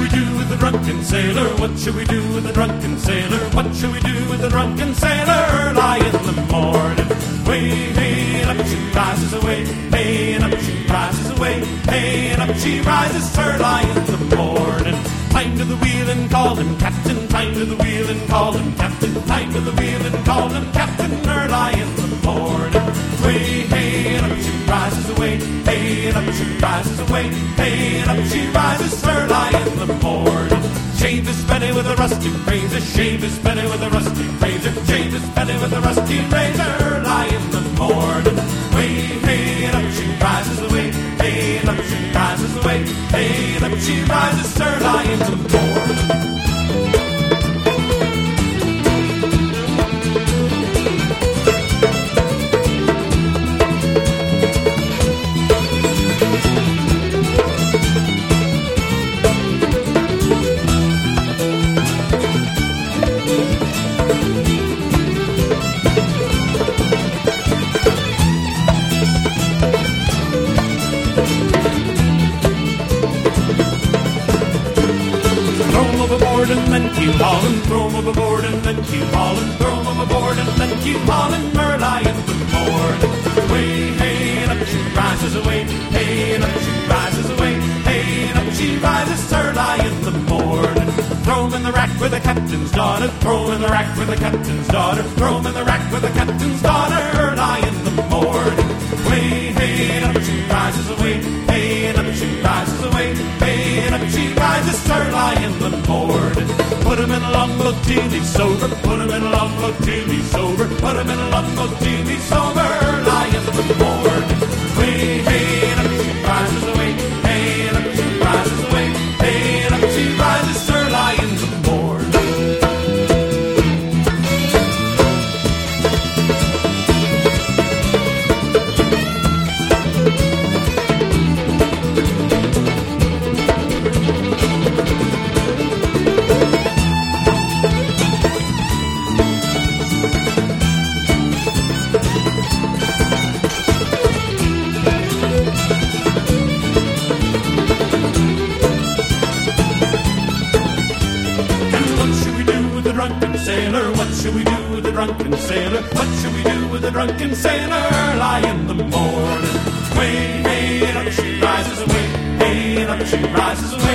we do with the drunken sailor? What shall we do with the drunken sailor? What shall we do with the drunken sailor? Early in the morning, way, hey, and up she rises away, hey, and up she rises away, hey, and up she rises early in the morning. Time to the wheel and call him captain, time to the wheel and call him captain, time to the wheel and call him captain, early in the morning. Way, hey, and up she rises away, hey, and up she rises away, hey, and up she rises early in the morning. Shave his penny with a rusty razor, shave his penny with a rusty razor, shave his penny with a rusty razor, early in the morning. Way, hey, and up she rises away, hey, and up she rises away, hey, and up she rises early in the morning. And then keep hauling, throw him overboard and then keep hauling, throw him overboard and then keep hauling, early in the morning. Way, hey, and up she rises away, hey, and up she rises away, hey, and up she rises early in the morning. Throw him in the rack with the captain's daughter, throw him in the rack with the captain's daughter, throw him in the rack with the captain's daughter, early in the morning. Way, hey, and up she rises away, hey, and up she rises away, hey, and up she rises early in the morning. Put him in a longboat till he's sober, put him in a longboat till he's sober, put him in a longboat till he's sober, early in the morning. Way, hey, and up she rises away, hey, and up she rises away, hey, and up she rises early in the morning. Sailor, what shall we do with the drunken sailor? What shall we do with the drunken sailor? Early in the morning. Way, hey, and up she rises away, hey, and up she rises away.